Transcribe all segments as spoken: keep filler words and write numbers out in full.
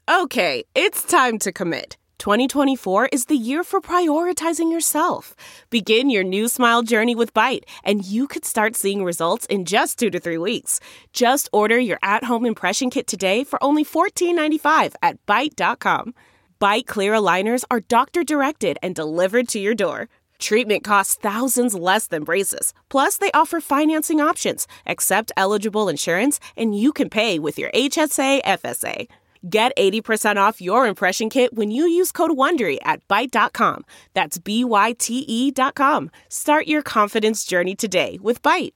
Okay, it's time to commit. twenty twenty-four is the year for prioritizing yourself. Begin your new smile journey with Byte, and you could start seeing results in just two to three weeks. Just order your at-home impression kit today for only fourteen ninety-five at byte dot com. Byte clear aligners are doctor-directed and delivered to your door. Treatment costs thousands less than braces. Plus, they offer financing options, accept eligible insurance, and you can pay with your H S A F S A. Get eighty percent off your impression kit when you use code WONDERY at byte dot com. That's B Y T E dot com. Start your confidence journey today with Byte.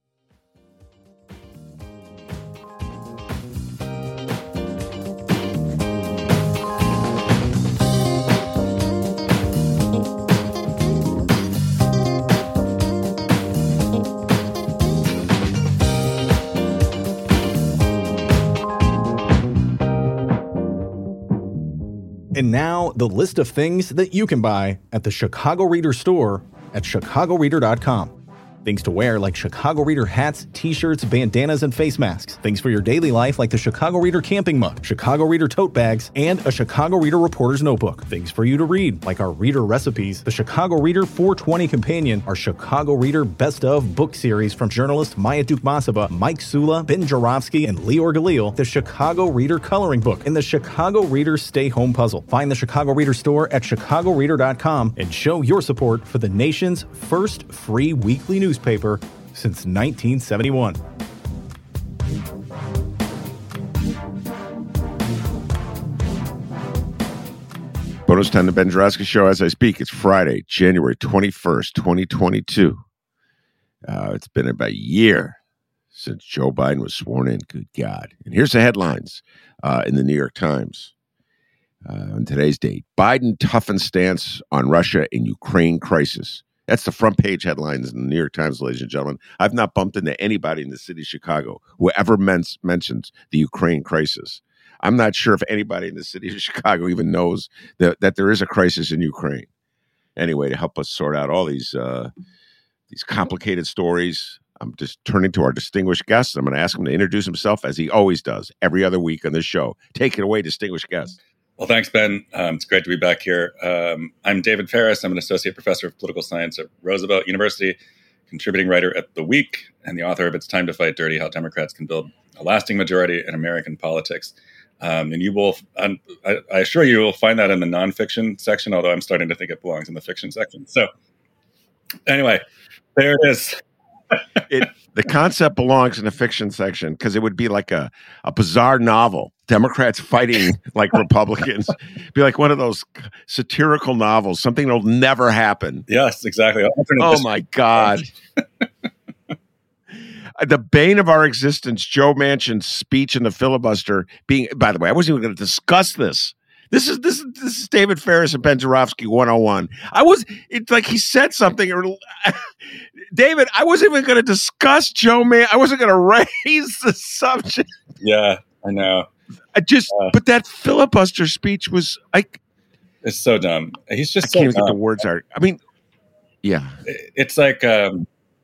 And now, the list of things that you can buy at the Chicago Reader store at chicago reader dot com. Things to wear like Chicago Reader hats, t-shirts, bandanas, and face masks. Things for your daily life like the Chicago Reader camping mug, Chicago Reader tote bags, and a Chicago Reader reporter's notebook. Things for you to read like our Reader recipes, the Chicago Reader four twenty Companion, our Chicago Reader Best of book series from journalists Maya Dukmasova, Mike Sula, Ben Jarofsky, and Lior Galil, the Chicago Reader coloring book, and the Chicago Reader Stay Home puzzle. Find the Chicago Reader store at chicago reader dot com and show your support for the nation's first free weekly newspaper paper since nineteen seventy-one. Bonus time, the Ben Jarofsky Show. As I speak, it's Friday, January twenty-first, twenty twenty-two. Uh, it's been about a year since Joe Biden was sworn in. Good God. And here's the headlines uh, in the New York Times uh, on today's date. Biden toughens stance on Russia and Ukraine crisis. That's the front page headlines in the New York Times, ladies and gentlemen. I've not bumped into anybody in the city of Chicago who ever men- mentions the Ukraine crisis. I'm not sure if anybody in the city of Chicago even knows that, that there is a crisis in Ukraine. Anyway, to help us sort out all these uh, these complicated stories, I'm just turning to our distinguished guest. I'm going to ask him to introduce himself as he always does every other week on this show. Take it away, distinguished guest. Well, thanks, Ben. Um, it's great to be back here. Um, I'm David Ferris. I'm an associate professor of political science at Roosevelt University, contributing writer at The Week, and the author of It's Time to Fight Dirty, How Democrats Can Build a Lasting Majority in American Politics. Um, and you will, um, I, I assure you, will find that in the nonfiction section, although I'm starting to think it belongs in the fiction section. So anyway, there it is. it, the concept belongs in the fiction section because it would be like a, a bizarre novel. Democrats fighting like Republicans. Be like one of those satirical novels, something that'll never happen. Yes, exactly. Oh, my God. The bane of our existence, Joe Manchin's speech in the filibuster being, by the way, I wasn't even going to discuss this. This is this is this is David Ferris and Ben Jarofsky one oh one. I was it's like he said something or David, I wasn't even going to discuss Joe Man. I wasn't going to raise the subject. Yeah, I know. I just uh, but that filibuster speech was like it's so dumb. He's just I so can't dumb. get the words out. I mean, yeah. It's like um,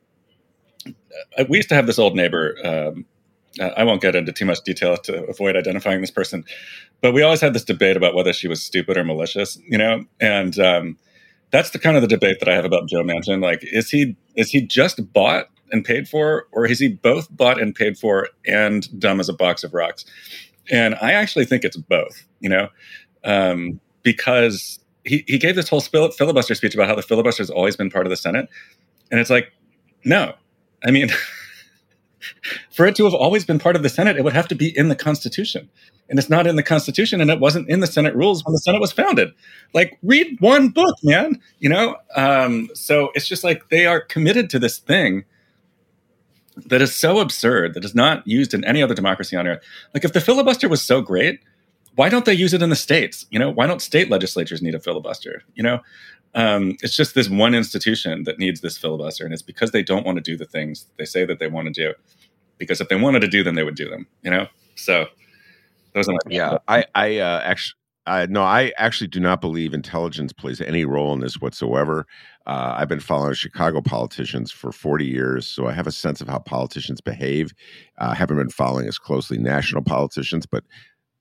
we used to have this old neighbor. Um, I won't get into too much detail to avoid identifying this person, but we always had this debate about whether she was stupid or malicious, you know? And um, that's the kind of the debate that I have about Joe Manchin. Like, is he is he just bought and paid for, or is he both bought and paid for and dumb as a box of rocks? And I actually think it's both, you know, um, because he, he gave this whole filibuster speech about how the filibuster has always been part of the Senate. And it's like, no, I mean... For it to have always been part of the Senate, it would have to be in the Constitution. And it's not in the Constitution, and it wasn't in the Senate rules when the Senate was founded. Like, read one book, man, you know? Um, so it's just like they are committed to this thing that is so absurd, that is not used in any other democracy on earth. Like, if the filibuster was so great, why don't they use it in the states? You know, why don't state legislatures need a filibuster? You know, um, it's just this one institution that needs this filibuster, and it's because they don't want to do the things they say that they want to do. Because if they wanted to do them, they would do them. You know, so those are my yeah. I, I uh, actually, I no, I actually do not believe intelligence plays any role in this whatsoever. Uh, I've been following Chicago politicians for forty years, so I have a sense of how politicians behave. Uh, I haven't been following as closely national politicians, but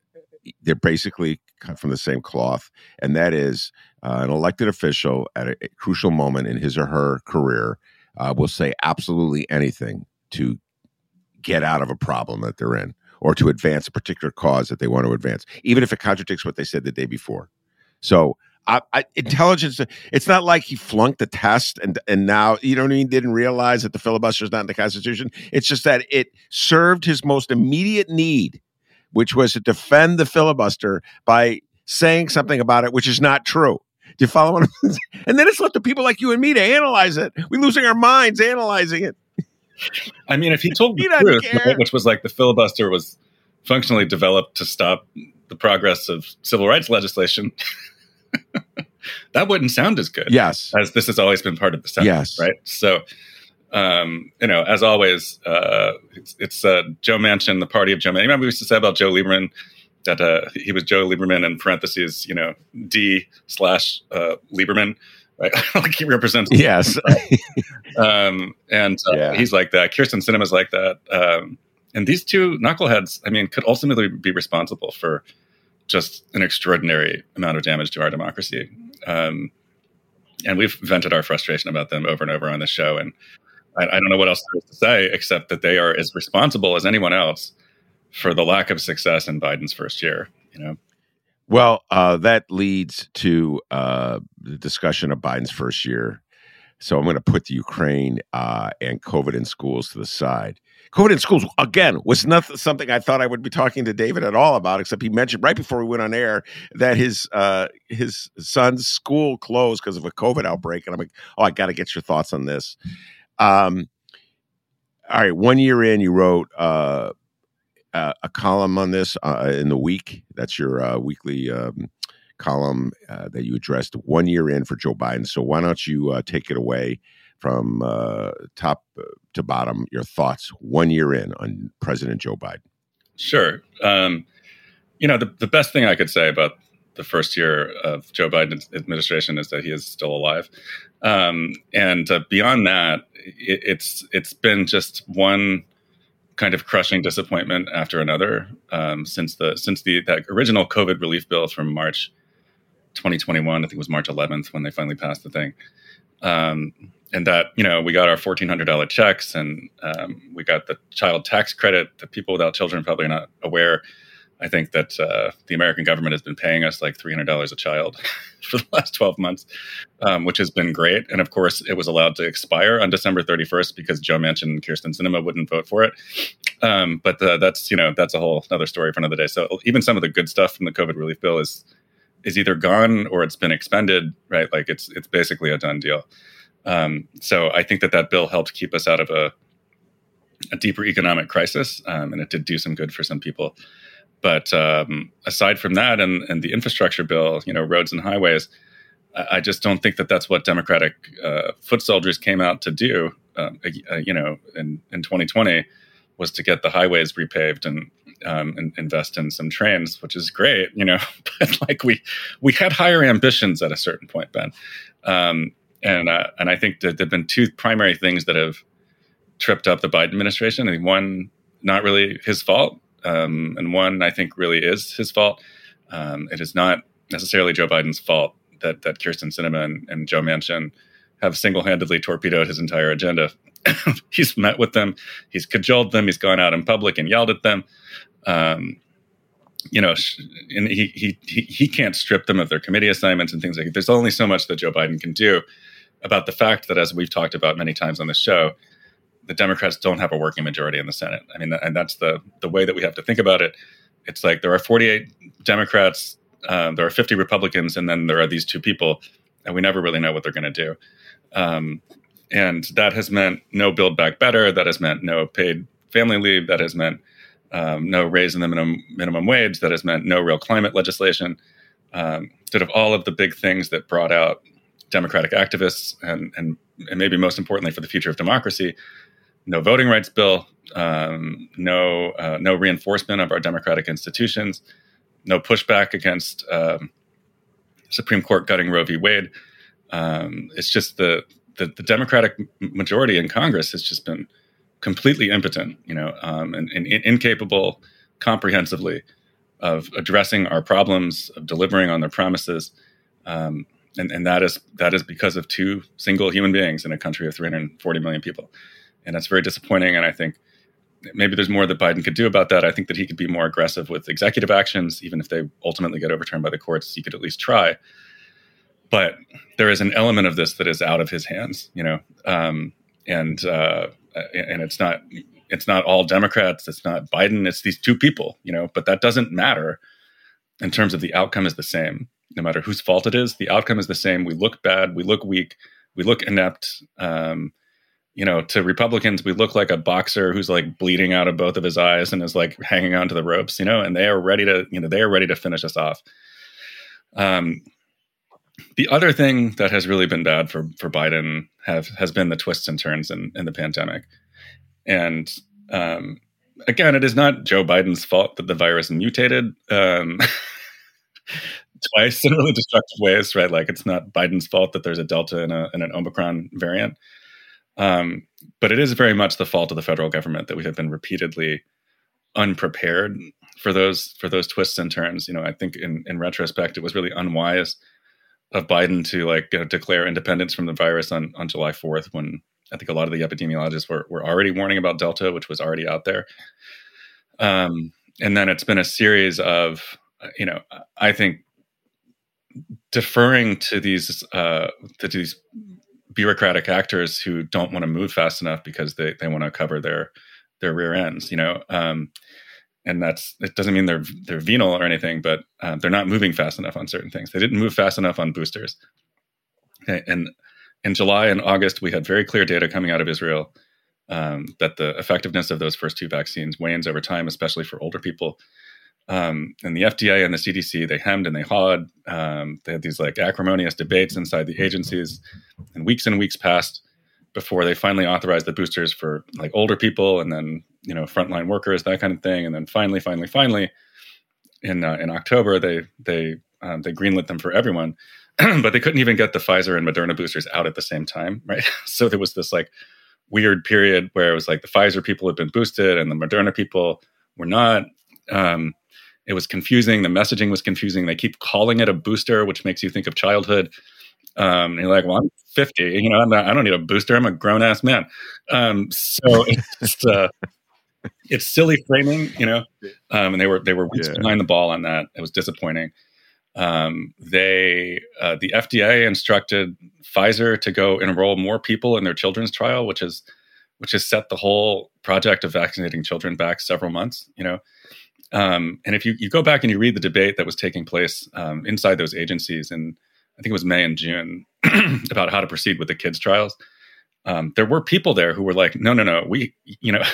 they're basically cut from the same cloth, and that is uh, an elected official at a, a crucial moment in his or her career uh, will say absolutely anything to get out of a problem that they're in or to advance a particular cause that they want to advance, even if it contradicts what they said the day before. So I, I, intelligence, it's not like he flunked the test and and now, you know what I mean, didn't realize that the filibuster is not in the Constitution. It's just that it served his most immediate need, which was to defend the filibuster by saying something about it, which is not true. Do you follow what I'm saying? And then it's left to people like you and me to analyze it. We're losing our minds analyzing it. I mean, if he told the truth, right, which was like the filibuster was functionally developed to stop the progress of civil rights legislation, that wouldn't sound as good. Yes. As this has always been part of the Senate. Yes. Right. So, um, you know, as always, uh, it's, it's uh, Joe Manchin, the party of Joe Manchin. Remember we used to say about Joe Lieberman that uh, he was Joe Lieberman in parentheses, you know, D slash uh, Lieberman. Right. Like he represents. Yes. um, and uh, yeah. he's like that. Kirsten Sinema's like that. Um, and these two knuckleheads, I mean, could ultimately be responsible for just an extraordinary amount of damage to our democracy. Um, and we've vented our frustration about them over and over on the show. And I, I don't know what else there is to say, except that they are as responsible as anyone else for the lack of success in Biden's first year, you know? Well, uh, that leads to uh, the discussion of Biden's first year. So I'm going to put the Ukraine uh, and COVID in schools to the side. COVID in schools, again, was not something I thought I would be talking to David at all about, except he mentioned right before we went on air that his uh, his son's school closed because of a COVID outbreak. And I'm like, oh, I got to get your thoughts on this. Um, all right, one year in, you wrote uh, uh, a column on this uh, in the Week. That's your uh, weekly um, column uh, that you addressed one year in for Joe Biden. So why don't you uh, take it away from uh, top to bottom, your thoughts one year in on President Joe Biden? Sure. Um, you know, the, the best thing I could say about the first year of Joe Biden's administration is that he is still alive. Um, and uh, beyond that, it, it's it's been just one kind of crushing disappointment after another um, since the since the that original COVID relief bill from March twenty twenty-one. I think it was March eleventh when they finally passed the thing. Um, and that, you know, we got our fourteen hundred dollars checks and um, we got the child tax credit that people without children probably are not aware. I think that uh, the American government has been paying us like three hundred dollars a child for the last twelve months, um, which has been great. And of course, it was allowed to expire on December thirty-first because Joe Manchin and Kirsten Sinema wouldn't vote for it. Um, but uh, that's, you know, that's a whole other story for another day. So even some of the good stuff from the COVID relief bill is is either gone or it's been expended, right? Like it's it's basically a done deal. Um, so I think that that bill helped keep us out of a, a deeper economic crisis, um, and it did do some good for some people. But um, aside from that, and, and the infrastructure bill, you know, roads and highways, I, I just don't think that that's what Democratic uh, foot soldiers came out to do. Um, uh, you know, in, in twenty twenty, was to get the highways repaved and, um, and invest in some trains, which is great, you know. But like we we had higher ambitions at a certain point, Ben. Um, and uh, and I think that there've been two primary things that have tripped up the Biden administration. I think one, not really his fault. Um, and one, I think, really is his fault. Um, it is not necessarily Joe Biden's fault that that Kirsten Sinema and, and Joe Manchin have single-handedly torpedoed his entire agenda. He's met with them. He's cajoled them. He's gone out in public and yelled at them. Um, you know, and he, he he he can't strip them of their committee assignments and things like that. There's only so much that Joe Biden can do about the fact that, as we've talked about many times on the show, the Democrats don't have a working majority in the Senate. I mean, and that's the the way that we have to think about it. It's like there are forty-eight Democrats, um, there are fifty Republicans, and then there are these two people, and we never really know what they're going to do. Um, and that has meant no Build Back Better. That has meant no paid family leave. That has meant um, no raise in the minimum minimum wage. That has meant no real climate legislation. Um, sort of all of the big things that brought out Democratic activists and, and, and maybe most importantly for the future of democracy. No voting rights bill, um, no uh, no reinforcement of our democratic institutions, no pushback against um, Supreme Court gutting Roe v. Wade. Um, it's just the, the the Democratic majority in Congress has just been completely impotent, you know, um, and, and incapable comprehensively of addressing our problems, of delivering on their promises. Um, and, and that is that is because of two single human beings in a country of three hundred forty million people. And that's very disappointing. And I think maybe there's more that Biden could do about that. I think that he could be more aggressive with executive actions, even if they ultimately get overturned by the courts. He could at least try. But there is an element of this that is out of his hands, you know, um, and uh, and it's not it's not all Democrats. It's not Biden. It's these two people, you know. But that doesn't matter in terms of the outcome is the same. No matter whose fault it is, the outcome is the same. We look bad. We look weak. We look inept. Um, You know, to Republicans, we look like a boxer who's like bleeding out of both of his eyes and is like hanging on to the ropes, you know, and they are ready to, you know, they are ready to finish us off. Um, the other thing that has really been bad for, for Biden have, has been the twists and turns in, in the pandemic. And um, again, it is not Joe Biden's fault that the virus mutated um, twice in really destructive ways, right? Like it's not Biden's fault that there's a Delta and, a, and an Omicron variant. Um, but it is very much the fault of the federal government that we have been repeatedly unprepared for those for those twists and turns. You know, I think in, in retrospect, it was really unwise of Biden to like you know, declare independence from the virus on, on July fourth, when I think a lot of the epidemiologists were were already warning about Delta, which was already out there. Um, and then it's been a series of, you know, I think deferring to these uh, to these. bureaucratic actors who don't want to move fast enough because they, they want to cover their their rear ends, you know, um, and that's it doesn't mean they're they're venal or anything, but uh, they're not moving fast enough on certain things. They didn't move fast enough on boosters. Okay. And in July and August, we had very clear data coming out of Israel um, that the effectiveness of those first two vaccines wanes over time, especially for older people. Um, and the F D A and the C D C, they hemmed and they hawed. Um, they had these like acrimonious debates inside the agencies, and weeks and weeks passed before they finally authorized the boosters for like older people and then, you know, frontline workers, that kind of thing. And then finally, finally, finally, in uh, in October, they they um, they greenlit them for everyone, but they couldn't even get the Pfizer and Moderna boosters out at the same time, right? So there was this like weird period where it was like the Pfizer people had been boosted and the Moderna people were not. Um, It was confusing. The messaging was confusing. They keep calling it a booster, which makes you think of childhood. Um, and you're like, well, I'm fifty. You know, I'm not, I don't need a booster. I'm a grown ass man. Um, so it's just, uh, it's silly framing, you know. Um, and they were they were weeks yeah. behind the ball on that. It was disappointing. Um, they uh, the F D A instructed Pfizer to go enroll more people in their children's trial, which is which has set the whole project of vaccinating children back several months. You know. Um, and if you, you go back and you read the debate that was taking place um, inside those agencies in, I think it was May and June, about how to proceed with the kids' trials, um, there were people there who were like, no, no, no, we, you know,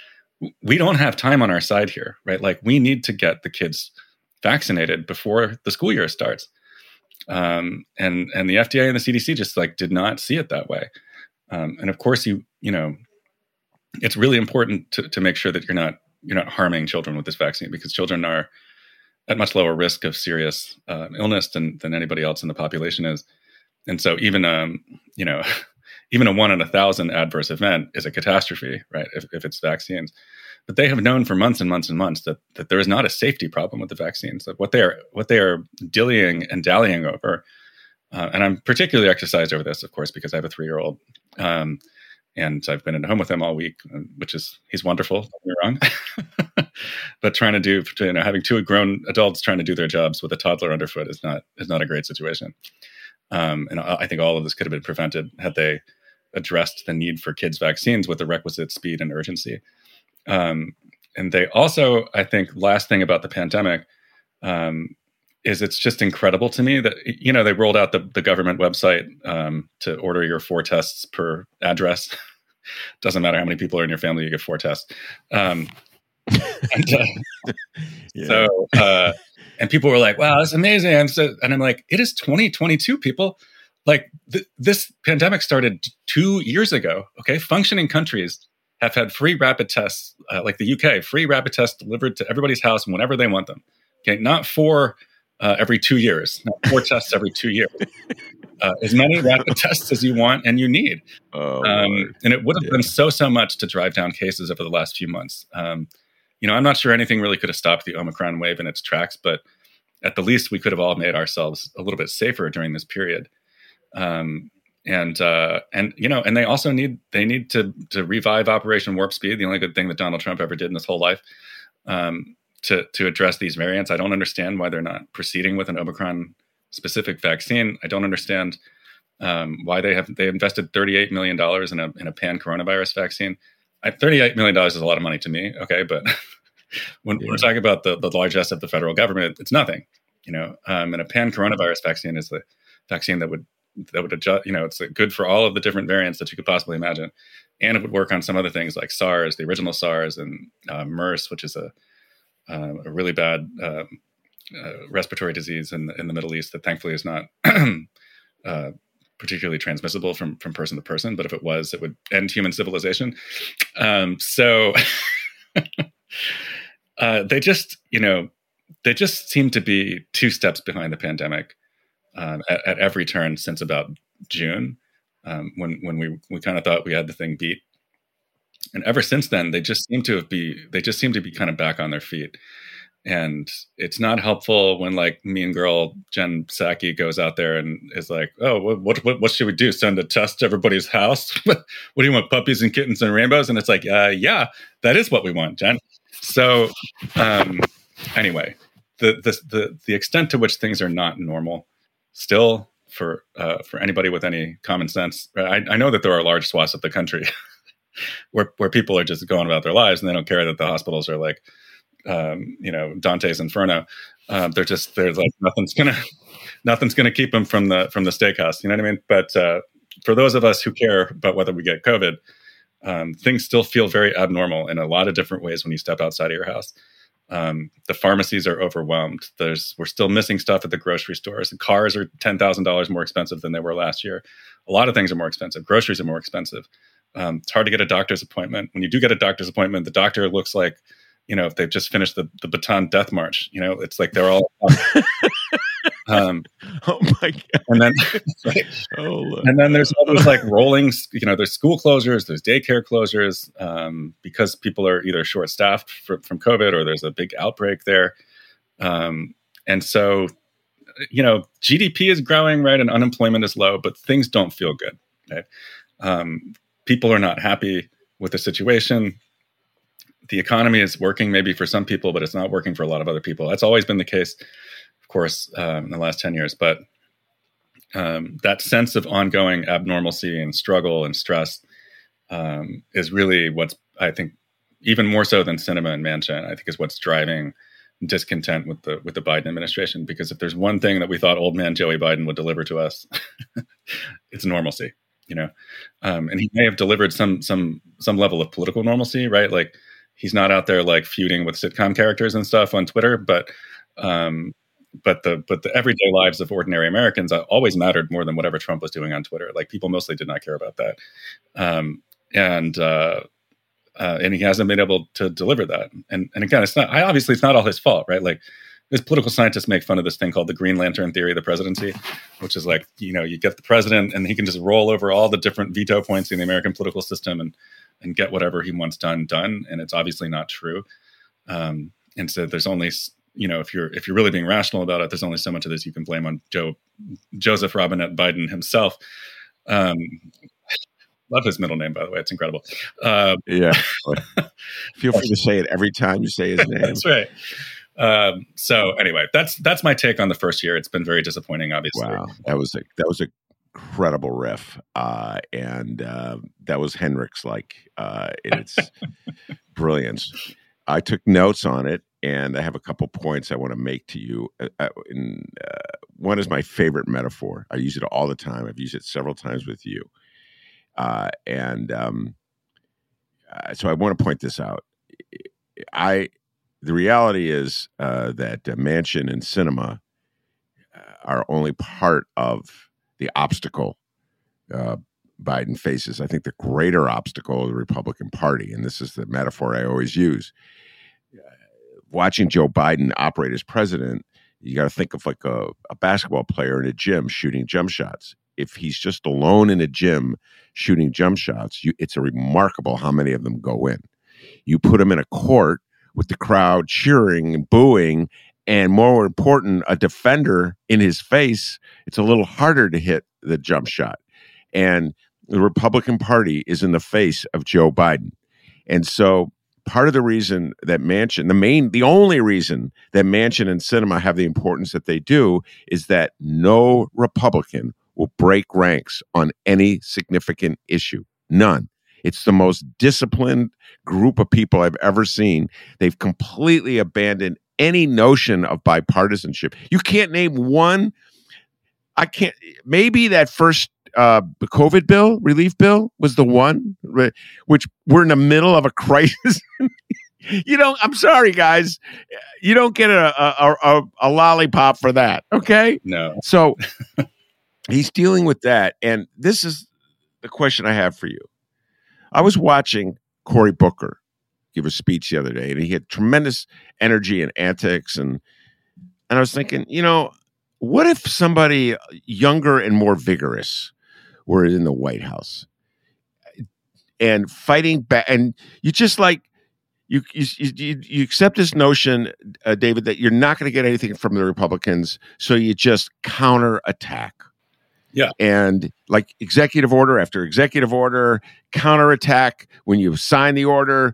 we don't have time on our side here, right? Like we need to get the kids vaccinated before the school year starts. Um, and, and the F D A and the C D C just like did not see it that way. Um, and of course you, you know, it's really important to, to make sure that you're not, you're not harming children with this vaccine, because children are at much lower risk of serious uh, illness than, than anybody else in the population is. And so even, um, you know, even a one in a thousand adverse event is a catastrophe, right? If, if it's vaccines, but they have known for months and months and months that, that there is not a safety problem with the vaccines, that what they are, what they are dillying and dallying over. Uh, and I'm particularly exercised over this, of course, because I have a three-year-old, um, and I've been at home with him all week, which is, he's wonderful, don't get me wrong. But trying to do, you know, having two grown adults trying to do their jobs with a toddler underfoot is not, is not a great situation. Um, and I think all of this could have been prevented had they addressed the need for kids' vaccines with the requisite speed and urgency. Um, and they also, I think, last thing about the pandemic um, is it's just incredible to me that, you know, they rolled out the, the government website um, to order your four tests per address. Doesn't matter how many people are in your family, you get four tests. Um, and, uh, yeah. So, uh, and people were like, wow, that's amazing. I'm so, and I'm like, it is twenty twenty-two, people. Like th- this pandemic started two years ago. Okay. Functioning countries have had free rapid tests, uh, like the U K, free rapid tests delivered to everybody's house whenever they want them. Okay. Not four uh, every two years, not four tests every two years. Uh, as many rapid tests as you want and you need. Oh, um, and it would have yeah. been so, so much to drive down cases over the last few months. Um, you know, I'm not sure anything really could have stopped the Omicron wave in its tracks, but at the least we could have all made ourselves a little bit safer during this period. Um, and, uh, and, you know, and they also need, they need to, to revive Operation Warp Speed, the only good thing that Donald Trump ever did in his whole life, um, to, to address these variants. I don't understand why they're not proceeding with an Omicron specific vaccine. I don't understand, um, why they have, they invested thirty-eight million dollars in a, in a pan coronavirus vaccine. I, thirty-eight million dollars is a lot of money to me. Okay. But when yeah. we're talking about the, the largesse of the federal government, it's nothing, you know, um, and a pan coronavirus vaccine is the vaccine that would, that would adjust, you know, it's good for all of the different variants that you could possibly imagine. And it would work on some other things like SARS, the original SARS, and uh, MERS, which is a, uh, a really bad uh, uh, respiratory disease in the, in the Middle East that thankfully is not uh, particularly transmissible from, from person to person. But if it was, it would end human civilization. Um, so uh, they just, you know, they just seem to be two steps behind the pandemic. Um, at, at every turn since about June, um, when when we we kind of thought we had the thing beat, and ever since then they just seem to have be they just seem to be kind of back on their feet, and it's not helpful when like mean girl Jen Psaki goes out there and is like, oh, what what what should we do? Send a test to everybody's house? What do you want? Puppies and kittens and rainbows? And it's like, uh, yeah, that is what we want, Jen. So um, anyway, the, the the the extent to which things are not normal. Still, for uh, for anybody with any common sense, I, I know that there are large swaths of the country where where people are just going about their lives and they don't care that the hospitals are like, um, you know, Dante's Inferno. Um, they're just they're like nothing's gonna nothing's gonna keep them from the from the steakhouse. You know what I mean? But uh, for those of us who care about whether we get COVID, um, things still feel very abnormal in a lot of different ways when you step outside of your house. Um, the pharmacies are overwhelmed. There's, we're still missing stuff at the grocery stores. The cars are ten thousand dollars more expensive than they were last year. A lot of things are more expensive. Groceries are more expensive. Um, it's hard to get a doctor's appointment. When you do get a doctor's appointment, the doctor looks like, you know, if they've just finished the, the Bataan Death March, you know, it's like they're all, um, oh my God. And then, like, oh, and then there's all those like rolling, you know, there's school closures, there's daycare closures, um, because people are either short staffed from COVID or there's a big outbreak there. Um, and so, you know, G D P is growing, right? And unemployment is low, but things don't feel good, right? Um, people are not happy with the situation. The economy is working maybe for some people, but it's not working for a lot of other people. That's always been the case, of course, um, in the last ten years. But um, that sense of ongoing abnormalcy and struggle and stress um, is really what's, I think, even more so than Sinema and Manchin, I think is what's driving discontent with the with the Biden administration. Because if there's one thing that we thought old man Joey Biden would deliver to us, it's normalcy. You know, um, and he may have delivered some some some level of political normalcy, right? Like, he's not out there like feuding with sitcom characters and stuff on Twitter, but um, but the but the everyday lives of ordinary Americans always mattered more than whatever Trump was doing on Twitter. Like, people mostly did not care about that, um, and uh, uh, and he hasn't been able to deliver that. And and again, it's not. I obviously it's not all his fault, right? Like, there's political scientists make fun of this thing called the Green Lantern theory of the presidency, which is like, you know, you get the president and he can just roll over all the different veto points in the American political system and and get whatever he wants done, done. And it's obviously not true. Um, and so there's only, you know, if you're, if you're really being rational about it, there's only so much of this you can blame on Joe, Joseph Robinette Biden himself. Um, love his middle name, by the way. It's incredible. Uh, yeah. Feel free to say it every time you say his name. That's right. Um, so anyway, that's, that's my take on the first year. It's been very disappointing, obviously. Wow. That was a, that was a, incredible riff, uh, and uh, that was Hendrix like uh, in its brilliance. I took notes on it, and I have a couple points I want to make to you. Uh, in, uh, one is my favorite metaphor. I use it all the time. I've used it several times with you, uh, and um, uh, so I want to point this out. I the reality is uh, that uh, Manchin and Sinema are only part of the obstacle uh, Biden faces. I think the greater obstacle of the Republican Party, and this is the metaphor I always use, uh, watching Joe Biden operate as president, you got to think of like a, a basketball player in a gym shooting jump shots. If he's just alone in a gym shooting jump shots, you, it's a remarkable how many of them go in. You put him in a court with the crowd cheering and booing, and more important, a defender in his face, it's a little harder to hit the jump shot. And the Republican Party is in the face of Joe Biden. And so part of the reason that Manchin, the main, the only reason that Manchin and Sinema have the importance that they do is that no Republican will break ranks on any significant issue. None. It's the most disciplined group of people I've ever seen. They've completely abandoned any notion of bipartisanship. You can't name one. I can't. Maybe that first uh, COVID bill, relief bill, was the one, which we're in the middle of a crisis. You know, I'm sorry, guys. You don't get a a, a, a lollipop for that, okay? No. So he's dealing with that. And this is the question I have for you. I was watching Cory Booker give a speech the other day, and he had tremendous energy and antics. And, and I was thinking, you know, what if somebody younger and more vigorous were in the White House and fighting back? And you just like, you you you, you accept this notion, uh, David, that you're not going to get anything from the Republicans, so you just counterattack. Yeah. And like executive order after executive order, counterattack when you sign the order,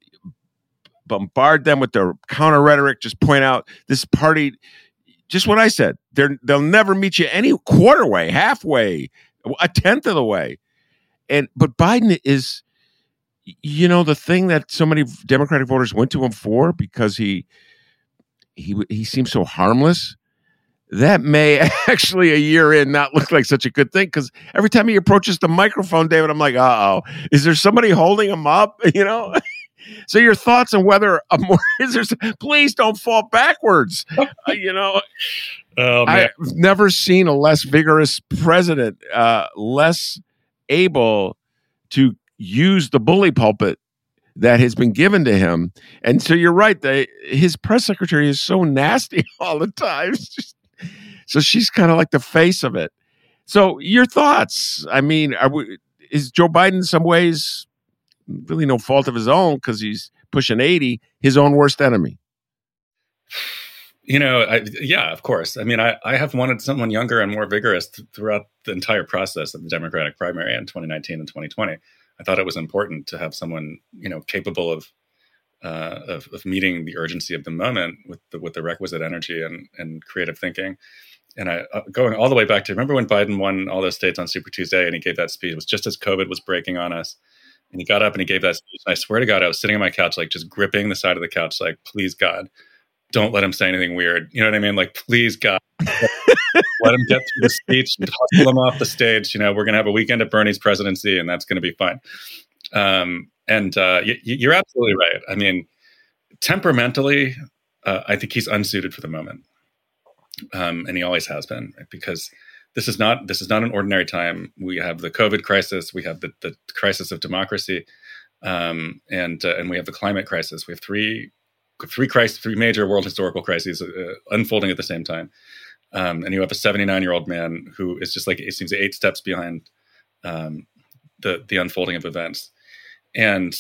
bombard them with their counter rhetoric, just point out this party, just what I said, they're, they'll never meet you any quarter way, halfway, a tenth of the way. And, but Biden is, you know, the thing that so many Democratic voters went to him for, because he, he, he seems so harmless. That may actually a year in not look like such a good thing, because every time he approaches the microphone, David, I'm like, uh-oh, is there somebody holding him up? You know? So your thoughts on whether a more, is there, please don't fall backwards. Uh, you know, oh, I've never seen a less vigorous president, uh, less able to use the bully pulpit that has been given to him. And so you're right. They, his press secretary is so nasty all the time. It's just, so she's kind of like the face of it. So your thoughts? I mean, are we, is Joe Biden in some ways, really no fault of his own because he's pushing eighty, his own worst enemy? You know, I, yeah, of course. I mean, I, I have wanted someone younger and more vigorous th- throughout the entire process of the Democratic primary in twenty nineteen and twenty twenty. I thought it was important to have someone, you know, capable of uh, of, of meeting the urgency of the moment with the, with the requisite energy and, and creative thinking. And I, uh, going all the way back to, remember when Biden won all those states on Super Tuesday and he gave that speech? It was just as COVID was breaking on us. And he got up and he gave that speech. And I swear to God, I was sitting on my couch, like just gripping the side of the couch, like, please, God, don't let him say anything weird. You know what I mean? Like, please, God, let him get through the speech and hustle him off the stage. You know, we're going to have a weekend at Bernie's presidency and that's going to be fine. Um, and uh, y- you're absolutely right. I mean, temperamentally, uh, I think he's unsuited for the moment. Um, and he always has been, right? Because this is not this is not an ordinary time. We have the COVID crisis, we have the, the crisis of democracy, um, and uh, and we have the climate crisis. We have three three crises, three major world historical crises uh, unfolding at the same time. Um, and you have a seventy-nine-year-old man who is just like, it seems eight steps behind um, the the unfolding of events, and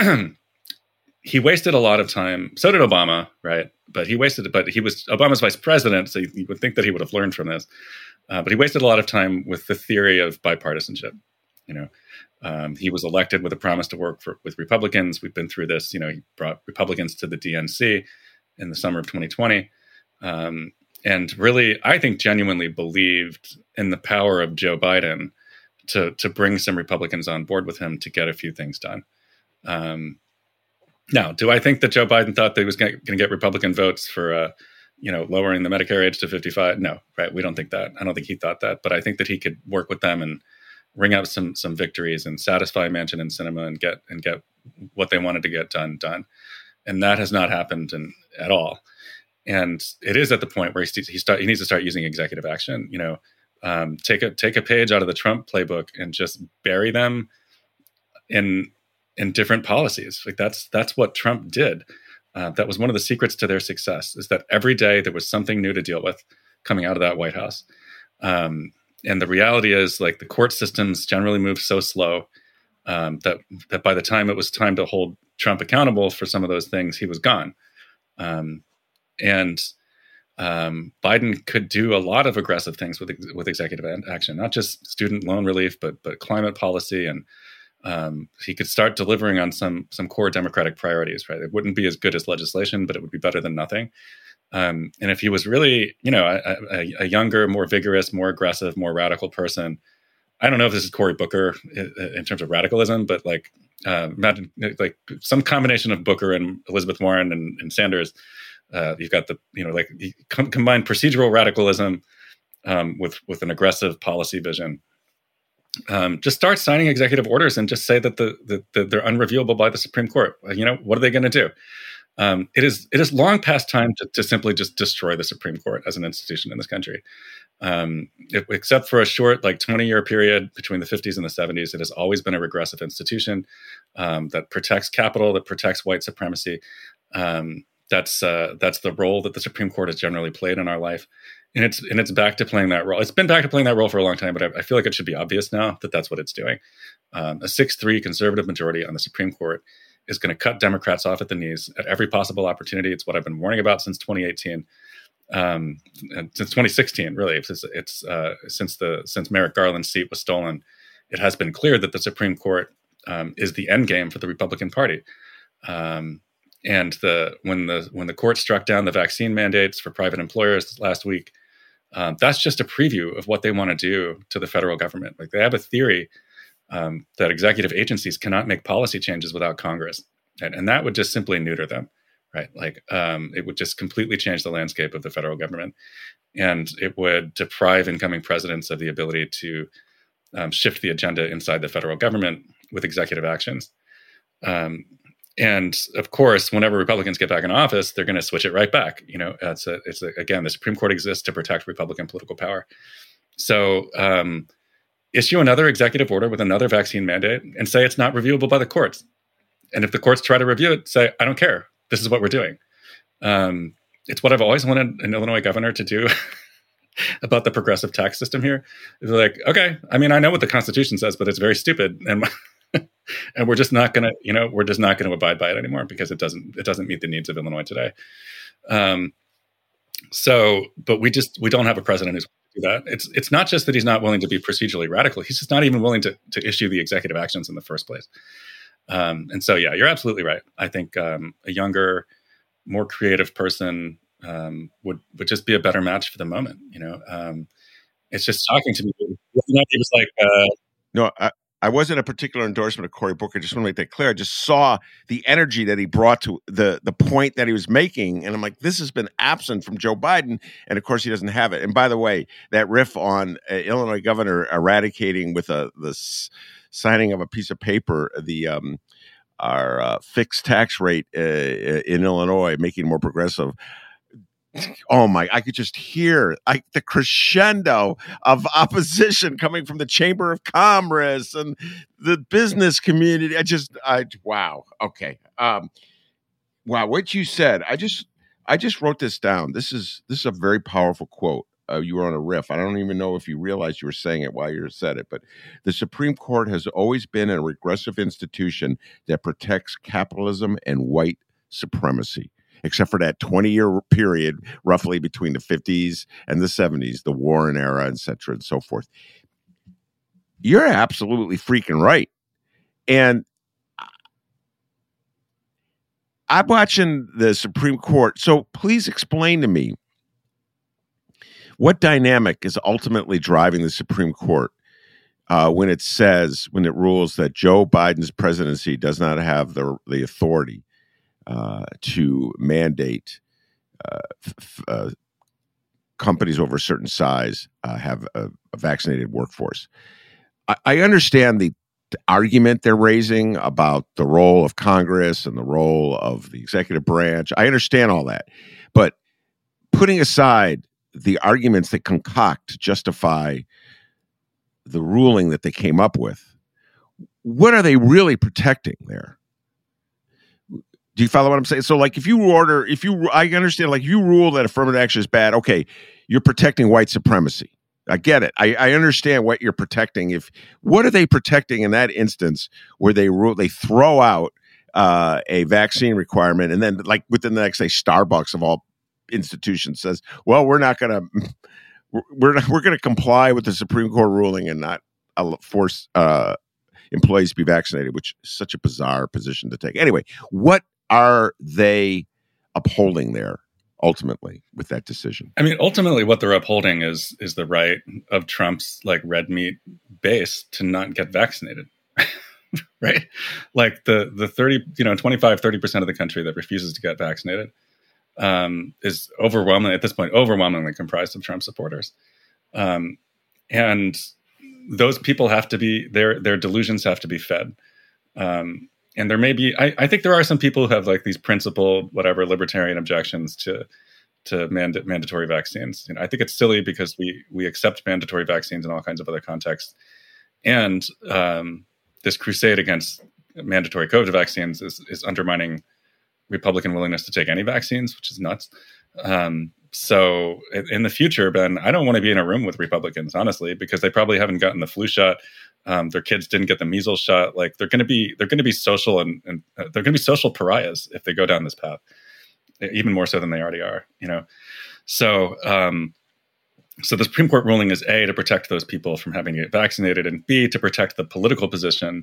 he wasted a lot of time. So did Obama, right? But he wasted, but he was Obama's vice president, so you, you would think that he would have learned from this. Uh, but he wasted a lot of time with the theory of bipartisanship. You know, um, he was elected with a promise to work for, with Republicans. We've been through this. You know, he brought Republicans to the D N C in the summer of twenty twenty, um, and really, I think, genuinely believed in the power of Joe Biden to to bring some Republicans on board with him to get a few things done. Um, Now, do I think that Joe Biden thought that he was going to get Republican votes for, uh, you know, lowering the Medicare age to fifty-five? No, right? We don't think that. I don't think he thought that. But I think that he could work with them and ring out some some victories and satisfy Manchin and Sinema and get and get what they wanted to get done done. And that has not happened in, at all. And it is at the point where he he, start, he needs to start using executive action. You know, um, take a take a page out of the Trump playbook and just bury them in. in different policies. Like that's that's what Trump did. Uh, that was one of the secrets to their success, is that every day there was something new to deal with coming out of that White House. Um, and the reality is, like, the court systems generally move so slow. um, that that by the time it was time to hold Trump accountable for some of those things, he was gone. Um, and um, Biden could do a lot of aggressive things with with executive action, not just student loan relief, but but climate policy, and um, he could start delivering on some some core Democratic priorities. Right, it wouldn't be as good as legislation, but it would be better than nothing. Um, and if he was really, you know, a, a, a younger, more vigorous, more aggressive, more radical person, I don't know if this is Cory Booker in, in terms of radicalism, but like, uh, imagine like some combination of Booker and Elizabeth Warren and, and Sanders. Uh, you've got the, you know, like com- combined procedural radicalism um, with with an aggressive policy vision. Um, just start signing executive orders and just say that the, the, the they're unreviewable by the Supreme Court. You know, what are they going to do? Um, it is it is long past time to, to simply just destroy the Supreme Court as an institution in this country. Um, if, except for a short, like twenty-year period between the fifties and the seventies, it has always been a regressive institution um, that protects capital, that protects white supremacy. Um, that's uh, that's the role that the Supreme Court has generally played in our life, and it's and it's back to playing that role. It's been back to playing that role for a long time, but I, I feel like it should be obvious now that that's what it's doing. Um, a six three conservative majority on the Supreme Court is going to cut Democrats off at the knees at every possible opportunity. It's what I've been warning about since twenty eighteen, um, and since twenty sixteen, really. It's, it's uh, since the since Merrick Garland's seat was stolen, it has been clear that the Supreme Court um, is the end game for the Republican Party. Um, and the when the when the court struck down the vaccine mandates for private employers last week, um, that's just a preview of what they want to do to the federal government. Like they have a theory Um, that executive agencies cannot make policy changes without Congress, and, and that would just simply neuter them, right? Like um, it would just completely change the landscape of the federal government, and it would deprive incoming presidents of the ability to um, shift the agenda inside the federal government with executive actions. Um, and of course, whenever Republicans get back in office, they're going to switch it right back. You know, it's a, it's a, again, the Supreme Court exists to protect Republican political power. So. Um, Issue another executive order with another vaccine mandate and say it's not reviewable by the courts. And if the courts try to review it, say, I don't care. This is what we're doing. Um, it's what I've always wanted an Illinois governor to do about the progressive tax system here. It's like, okay, I mean, I know what the Constitution says, but it's very stupid. And and we're just not going to, you know, we're just not going to abide by it anymore because it doesn't, it doesn't meet the needs of Illinois today. Um, so, but we just, we don't have a president who's that. It's it's not just that he's not willing to be procedurally radical. He's just not even willing to to issue the executive actions in the first place. Um, and so, yeah, you're absolutely right. I think um, a younger, more creative person um, would would just be a better match for the moment. You know, um, it's just talking to me. He was like, uh, no, I, I wasn't a particular endorsement of Cory Booker. I just want to make that clear. I just saw the energy that he brought to the the point that he was making. And I'm like, this has been absent from Joe Biden. And of course, he doesn't have it. And by the way, that riff on uh, Illinois governor eradicating with a the s- signing of a piece of paper, the um, our uh, fixed tax rate uh, in Illinois, making it more progressive. Oh my, I could just hear I, the crescendo of opposition coming from the Chamber of Commerce and the business community. I just, I, wow. Okay. Um, wow. What you said, I just, I just wrote this down. This is, this is a very powerful quote. Uh, you were on a riff. I don't even know if you realized you were saying it while you said it, but the Supreme Court has always been a regressive institution that protects capitalism and white supremacy. Except for that twenty-year period, roughly between the fifties and the seventies, the Warren era, et cetera, and so forth. You're absolutely freaking right. And I'm watching the Supreme Court. So please explain to me what dynamic is ultimately driving the Supreme Court uh, when it says, when it rules that Joe Biden's presidency does not have the, the authority Uh, to mandate uh, f- uh, companies over a certain size uh, have a, a vaccinated workforce. I, I understand the, the argument they're raising about the role of Congress and the role of the executive branch. I understand all that. But putting aside the arguments they concoct to justify the ruling that they came up with, what are they really protecting there? Do you follow what I'm saying? So, like, if you order, if you, I understand, like, if you rule that affirmative action is bad, okay, you're protecting white supremacy. I get it. I, I understand what you're protecting. If what are they protecting in that instance where they rule, they throw out uh, a vaccine requirement, and then like within the next day, Starbucks of all institutions says, "Well, we're not going to we're not, we're going to comply with the Supreme Court ruling and not uh, force uh, employees to be vaccinated," which is such a bizarre position to take. Anyway, what are they upholding there? Ultimately, with that decision, I mean, ultimately, what they're upholding is is the right of Trump's like red meat base to not get vaccinated, right? Like the the thirty, you know, twenty-five, thirty percent of the country that refuses to get vaccinated um, is overwhelmingly at this point overwhelmingly comprised of Trump supporters, um, and those people have to be their their delusions have to be fed. Um, And there may be, I, I think there are some people who have like these principled, whatever, libertarian objections to to manda- mandatory vaccines. You know, I think it's silly because we we accept mandatory vaccines in all kinds of other contexts, and um, this crusade against mandatory COVID vaccines is is undermining Republican willingness to take any vaccines, which is nuts. Um, so in the future, Ben, I don't want to be in a room with Republicans, honestly, because they probably haven't gotten the flu shot. Um, their kids didn't get the measles shot. Like they're going to be, they're going to be social and, and uh, they're going to be social pariahs if they go down this path, even more so than they already are. You know, so um, so the Supreme Court ruling is A, to protect those people from having to get vaccinated, and B, to protect the political position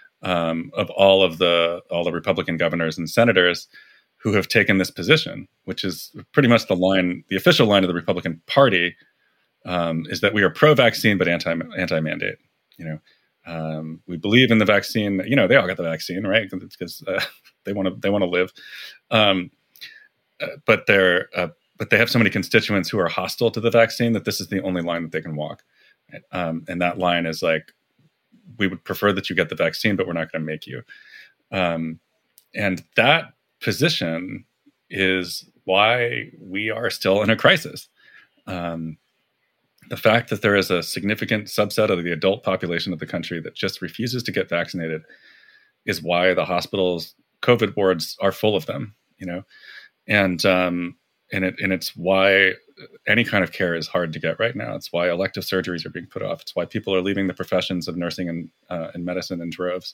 um, of all of the all the Republican governors and senators who have taken this position, which is pretty much the line, the official line of the Republican Party, um, is that we are pro-vaccine but anti anti-mandate. You know, um, we believe in the vaccine. You know, they all got the vaccine, right? Because uh, they want to they want to live, um, uh, but they're uh, but they have so many constituents who are hostile to the vaccine that this is the only line that they can walk. Right? Um, and that line is like, we would prefer that you get the vaccine, but we're not going to make you. Um, and that position is why we are still in a crisis. Um, the fact that there is a significant subset of the adult population of the country that just refuses to get vaccinated is why the hospitals, COVID wards are full of them, you know, and, um, and it, and it's why any kind of care is hard to get right now. It's why elective surgeries are being put off. It's why people are leaving the professions of nursing and, uh, and medicine in droves.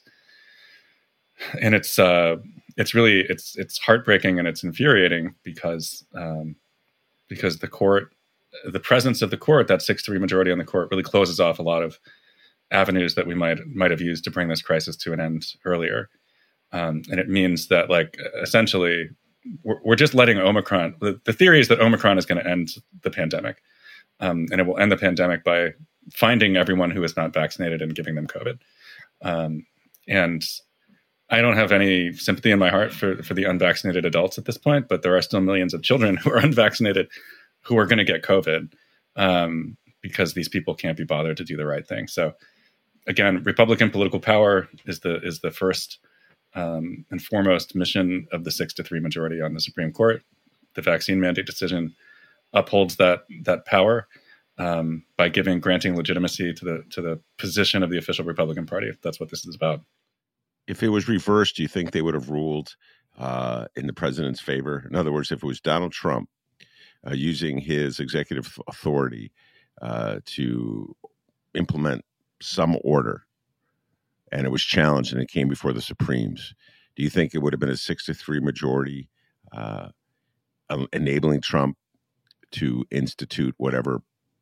And it's, uh, it's really, it's, it's heartbreaking and it's infuriating because, um, because the court, the presence of the court, that six three majority on the court, really closes off a lot of avenues that we might, might have used to bring this crisis to an end earlier. Um, and it means that, like, essentially we're, we're just letting Omicron, the, the theory is that Omicron is going to end the pandemic. Um, and it will end the pandemic by finding everyone who is not vaccinated and giving them COVID. Um, and I don't have any sympathy in my heart for, for the unvaccinated adults at this point, but there are still millions of children who are unvaccinated who are going to get COVID um, because these people can't be bothered to do the right thing. So again, Republican political power is the is the first um, and foremost mission of the six to three majority on the Supreme Court. The vaccine mandate decision upholds that that power um, by giving granting legitimacy to the to the position of the official Republican Party. That's what this is about. If it was reversed, do you think they would have ruled uh, in the president's favor? In other words, if it was Donald Trump uh, using his executive authority uh, to implement some order, and it was challenged and it came before the Supremes, do you think it would have been a six to three majority uh, enabling Trump to institute whatever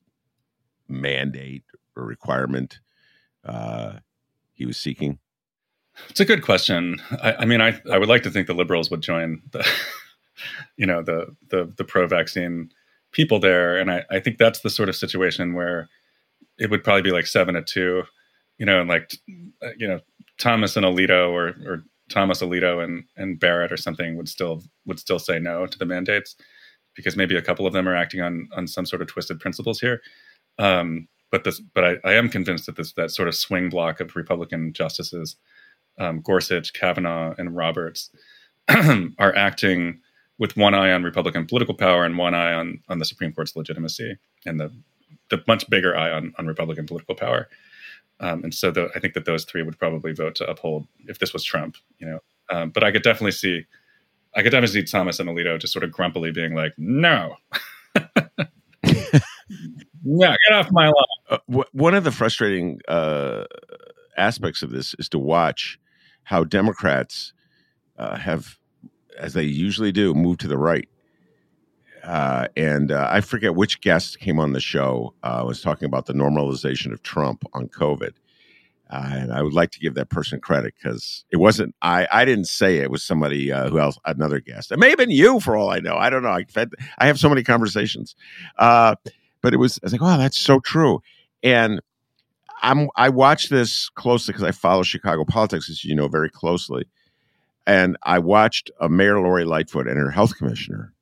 mandate or requirement uh, he was seeking? It's a good question. I, I mean, I, I would like to think the liberals would join the, you know, the the, the pro-vaccine people there, and I, I think that's the sort of situation where it would probably be like seven to two, you know, and like, you know, Thomas and Alito or or Thomas Alito and and Barrett or something would still would still say no to the mandates because maybe a couple of them are acting on on some sort of twisted principles here. Um, but this, but I, I am convinced that this that sort of swing block of Republican justices, Um, Gorsuch, Kavanaugh, and Roberts are acting with one eye on Republican political power and one eye on, on the Supreme Court's legitimacy, and the the much bigger eye on, on Republican political power. Um, and so the, I think that those three would probably vote to uphold if this was Trump, you know. Um, but I could definitely see, I could definitely see Thomas and Alito just sort of grumpily being like, "No, Yeah, get off my lawn. Uh, wh- one of the frustrating uh, aspects of this is to watch how Democrats uh, have, as they usually do, moved to the right. Uh, and uh, I forget which guest came on the show, uh, was talking about the normalization of Trump on COVID. Uh, and I would like to give that person credit because it wasn't, I, I didn't say it, it was somebody uh, who else, another guest. It may have been you for all I know. I don't know. I, I have so many conversations. Uh, but it was, I was like, oh, that's so true. And I'm, I watch this closely because I follow Chicago politics, as you know, very closely. And I watched uh, Mayor Lori Lightfoot and her health commissioner,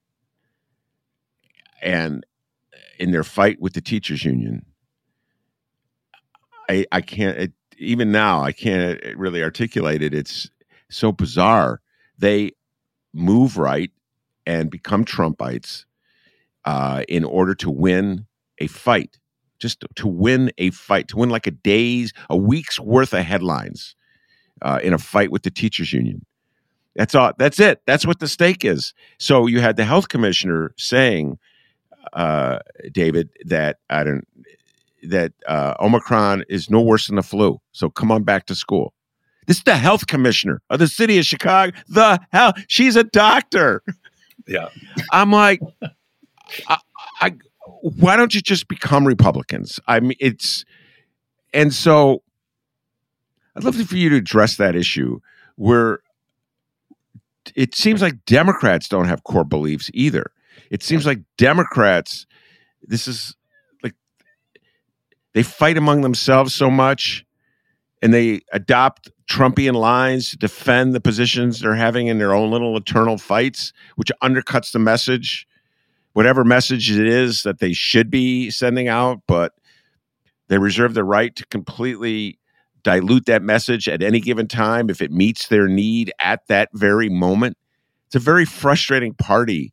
and in their fight with the teachers union, I, I can't, it, even now, I can't really articulate it. It's so bizarre. They move right and become Trumpites uh, in order to win a fight, just to win a fight, to win like a day's, a week's worth of headlines uh, in a fight with the teachers union. That's all. That's it. That's what the stake is. So you had the health commissioner saying, uh, David, that I don't, that uh, Omicron is no worse than the flu. So come on back to school. This is the health commissioner of the city of Chicago. The hell, she's a doctor. Yeah. I'm like, I, I, why don't you just become Republicans? I mean, it's, and so I'd love for you to address that issue where it seems like Democrats don't have core beliefs either. It seems like Democrats, this is like, they fight among themselves so much and they adopt Trumpian lines to defend the positions they're having in their own little eternal fights, which undercuts the message, whatever message it is that they should be sending out, but they reserve the right to completely dilute that message at any given time if it meets their need at that very moment. It's a very frustrating party,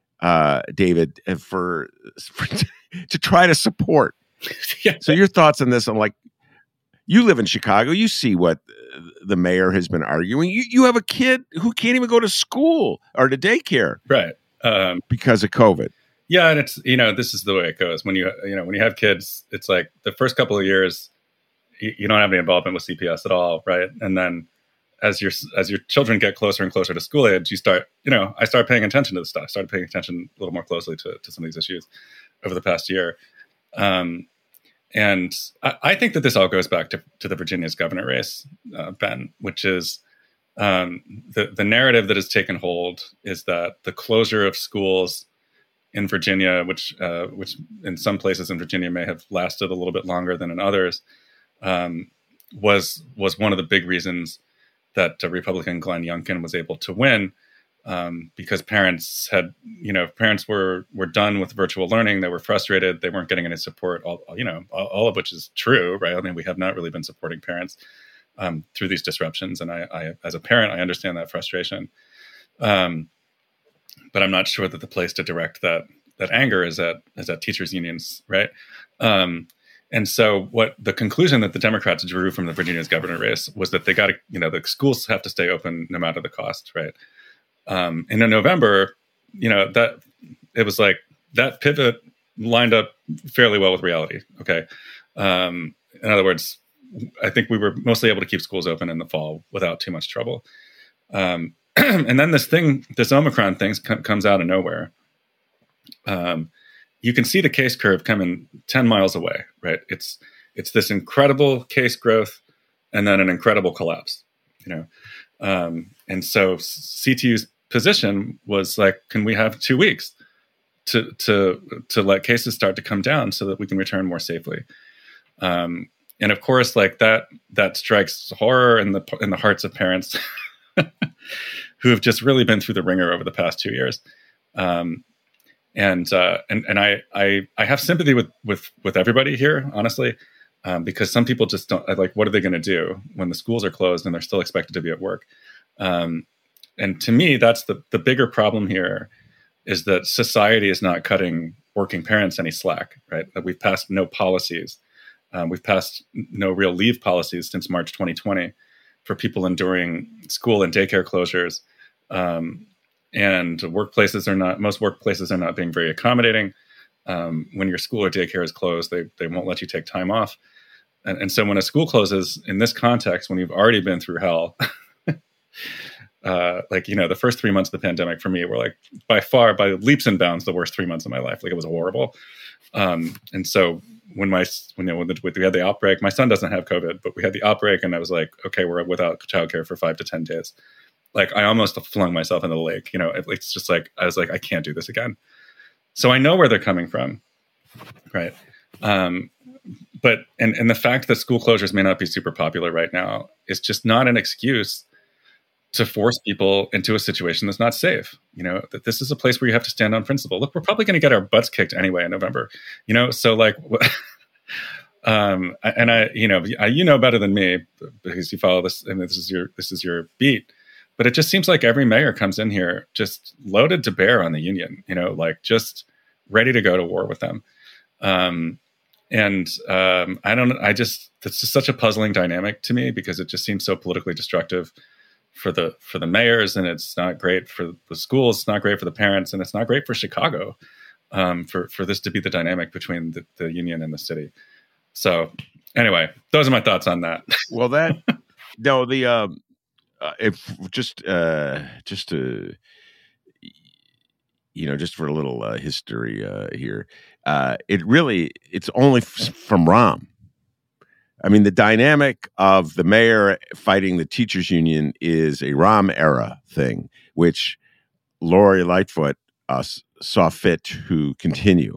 uh, David, for, for to try to support. Yeah. So your thoughts on this? I'm like, you live in Chicago. You see what the mayor has been arguing. You you have a kid who can't even go to school or to daycare, right? Um, because of COVID. Yeah, and it's, you know, this is the way it goes when you you know when you have kids. It's like the first couple of years, you, you don't have any involvement with C P S at all, right? And then as your as your children get closer and closer to school age, you start, you know, I started paying attention to this stuff. I started paying attention a little more closely to to some of these issues over the past year. Um, and I, I think that this all goes back to, to the Virginia's governor race, uh, Ben, which is um, the, the narrative that has taken hold is that the closure of schools in Virginia, which uh, which in some places in Virginia may have lasted a little bit longer than in others, um, was was one of the big reasons that uh, Republican Glenn Youngkin was able to win. Um, because parents had, you know, parents were were done with virtual learning. They were frustrated. They weren't getting any support. All, you know, all, all of which is true, right? I mean, we have not really been supporting parents um, through these disruptions. And I, I, as a parent, I understand that frustration. Um, but I'm not sure that the place to direct that that anger is at is at teachers' unions, right? Um, and so, what the conclusion that the Democrats drew from the Virginia's governor race was that they got to, you know, the schools have to stay open no matter the cost, right? Um, and in November, you know, that it was like that pivot lined up fairly well with reality. Okay. Um, in other words, I think we were mostly able to keep schools open in the fall without too much trouble. Um, and then this thing, this Omicron thing com- comes out of nowhere. Um, you can see the case curve coming ten miles away, right? It's, it's this incredible case growth and then an incredible collapse, you know? Um, and so C T U's position was like, can we have two weeks to to to let cases start to come down so that we can return more safely? Um, and of course, like that that strikes horror in the in the hearts of parents who have just really been through the ringer over the past two years. Um, and uh, and and I I I have sympathy with with with everybody here, honestly, um, because some people just don't like. What are they going to do when the schools are closed and they're still expected to be at work? Um, And to me, that's the, the bigger problem here is that society is not cutting working parents any slack, right? That we've passed no policies. Um, we've passed no real leave policies since March twenty twenty for people enduring school and daycare closures. Um, and workplaces are not, most workplaces are not being very accommodating. Um, when your school or daycare is closed, they they won't let you take time off. And, and so when a school closes in this context, when you've already been through hell, uh, like, you know, the first three months of the pandemic for me were like by far, by leaps and bounds, the worst three months of my life. Like it was horrible. Um, and so when my, when, you know, when, the, when we had the outbreak, my son doesn't have COVID, but we had the outbreak and I was like, okay, we're without childcare for five to ten days. Like I almost flung myself into the lake, you know, it, it's just like, I was like, I can't do this again. So I know where they're coming from. Right. Um, but, and, and the fact that school closures may not be super popular right now is just not an excuse to force people into a situation that's not safe. You know, that this is a place where you have to stand on principle. Look, we're probably going to get our butts kicked anyway in November, you know? So like, um, and I, you know, I, you know better than me because you follow this and this is your, this is your beat, but it just seems like every mayor comes in here just loaded to bear on the union, you know, like just ready to go to war with them. Um, and um, I don't, I just, it's just such a puzzling dynamic to me because it just seems so politically destructive for the, for the mayors, and it's not great for the schools. It's not great for the parents, and it's not great for Chicago, um, for, for this to be the dynamic between the, the union and the city. So anyway, those are my thoughts on that. Well, that, no, the, um, uh, if just, uh, just to, you know, just for a little uh, history uh, here, uh, it really, it's only f- from Rahm. I mean, the dynamic of the mayor fighting the teachers union is a Rahm era thing, which Lori Lightfoot uh, saw fit to continue.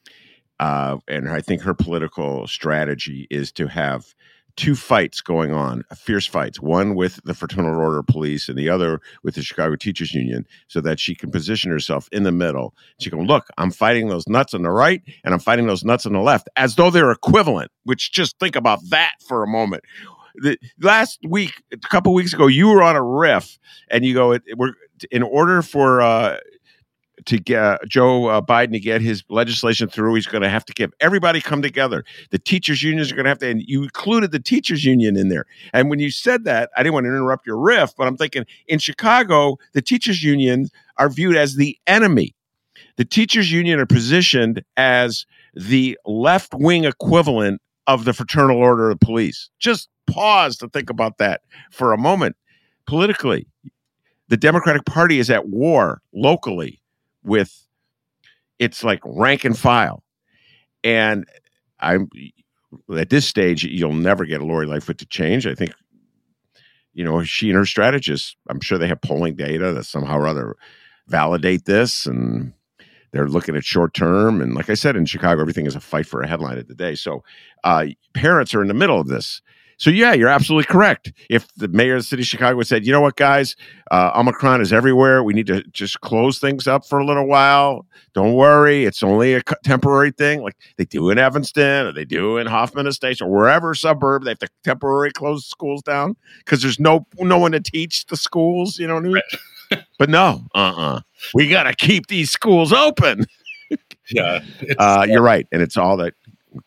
Uh, and I think her political strategy is to have two fights going on, fierce fights, one with the Fraternal Order of Police and the other with the Chicago Teachers Union, so that she can position herself in the middle. She can look, I'm fighting those nuts on the right and I'm fighting those nuts on the left, as though they're equivalent, which just think about that for a moment. The, last week, a couple weeks ago, you were on a riff and you go, it, we're, in order for uh, to get uh, Joe uh, Biden to get his legislation through, he's going to have to give everybody come together. The teachers unions are going to have to, and you included the teachers union in there. And when you said that, I didn't want to interrupt your riff, but I'm thinking in Chicago, the teachers unions are viewed as the enemy. The teachers union are positioned as the left-wing equivalent of the Fraternal Order of Police. Just pause to think about that for a moment. Politically, the Democratic Party is at war locally with it's like rank and file. And I'm at this stage, you'll never get a Lori Lightfoot to change. I think, you know, she and her strategists, I'm sure they have polling data that somehow or other validate this, and they're looking at short term. And like I said, in Chicago, everything is a fight for a headline of the day. So uh, parents are in the middle of this. So, yeah, you're absolutely correct. If the mayor of the city of Chicago said, you know what, guys, uh, Omicron is everywhere. We need to just close things up for a little while. Don't worry. It's only a temporary thing, like they do in Evanston or they do in Hoffman Estates or wherever suburb. They have to temporarily close schools down because there's no no one to teach the schools. You know what I mean? Right. But no, uh-uh. We got to keep these schools open. Yeah. Uh, you're right. And it's all that.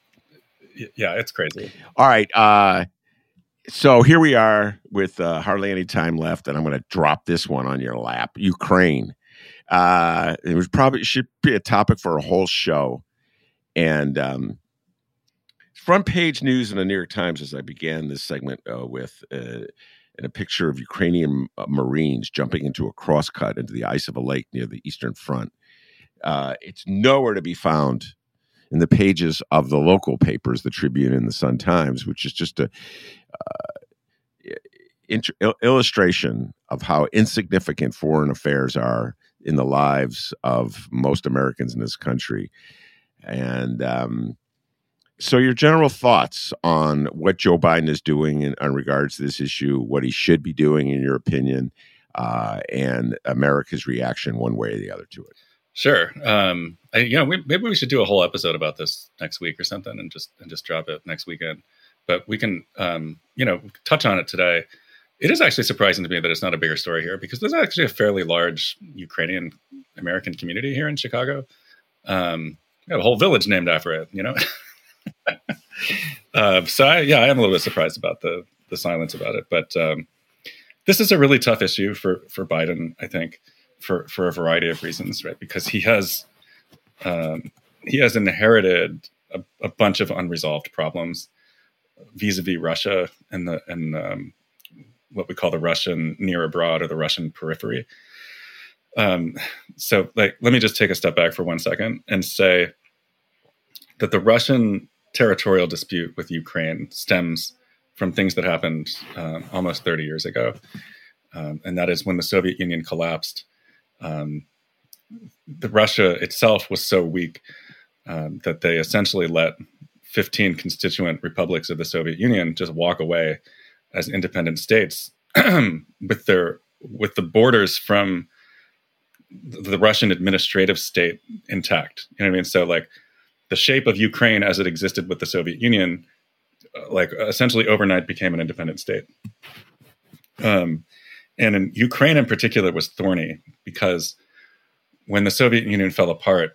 Yeah, it's crazy. All right. Uh, So here we are with uh, hardly any time left, and I'm going to drop this one on your lap. Ukraine. Uh, it was probably should be a topic for a whole show. And um, front page news in the New York Times as I began this segment uh, with uh, a picture of Ukrainian uh, Marines jumping into a crosscut into the ice of a lake near the Eastern Front. Uh, it's nowhere to be found in the pages of the local papers, the Tribune and the Sun Times, which is just a uh, int- illustration of how insignificant foreign affairs are in the lives of most Americans in this country. And um, so your general thoughts on what Joe Biden is doing in, in regards to this issue, what he should be doing, in your opinion, uh, and America's reaction one way or the other to it. Sure. Um, I, you know, we, maybe we should do a whole episode about this next week or something, and just and just drop it next weekend. But we can, um, you know, touch on it today. It is actually surprising to me that it's not a bigger story here, because there's actually a fairly large Ukrainian American community here in Chicago. Um, we have a whole village named after it, you know. uh, so I, yeah, I am a little bit surprised about the the silence about it. But um, this is a really tough issue for for Biden, I think. For, for a variety of reasons, right? Because he has, um, he has inherited a, a bunch of unresolved problems vis-a-vis Russia and the and um, what we call the Russian near abroad or the Russian periphery. Um, so, like, let me just take a step back for one second and say that the Russian territorial dispute with Ukraine stems from things that happened um, almost thirty years ago. Um, and that is when the Soviet Union collapsed. Um, the Russia itself was so weak um, that they essentially let fifteen constituent republics of the Soviet Union just walk away as independent states with their with the borders from the Russian administrative state intact. You know what I mean? So, like, the shape of Ukraine as it existed with the Soviet Union, uh, like, essentially overnight became an independent state. Um, and in Ukraine in particular was thorny because when the Soviet Union fell apart,